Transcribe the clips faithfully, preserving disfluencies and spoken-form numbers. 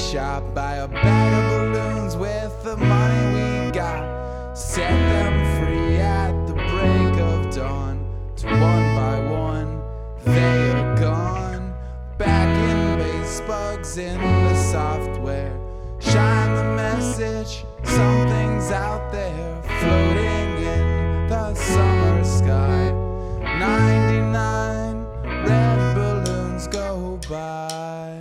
shop, buy a bag of balloons with the money we got, set them free at the break of dawn. To one by one, they are gone. Back in base bugs in the software, shine the message, something's out there, floating in the summer sky. ninety-nine red balloons go by.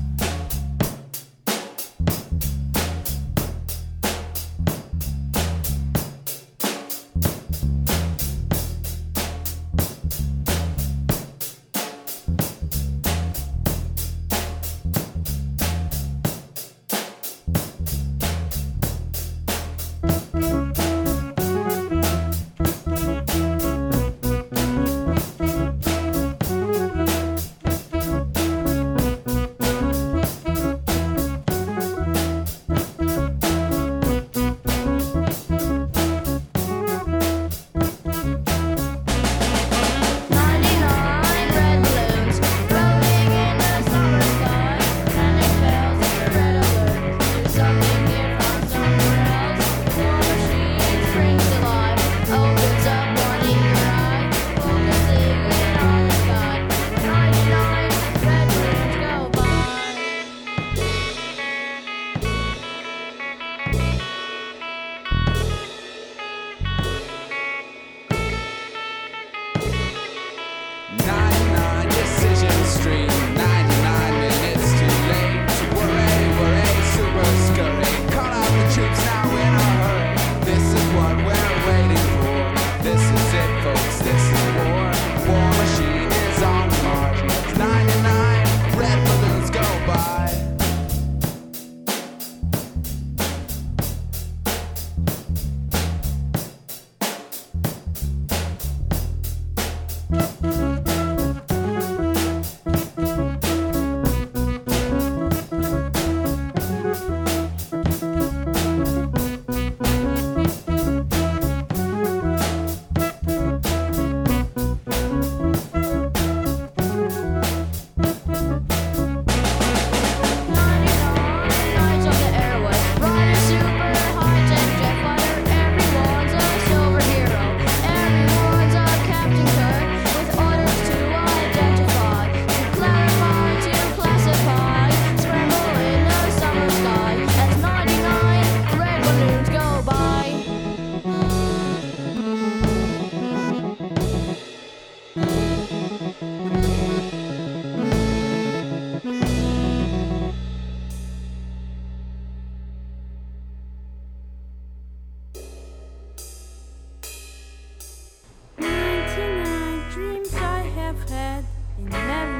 ninety-nine Decision Street, ninety-nine minutes too late to worry, worry, super scurry. Call out the troops now in a hurry. This is what we're waiting for. This is it, folks, this is war. War machine is on the march. ninety-nine red balloons go by. Dreams I have had in never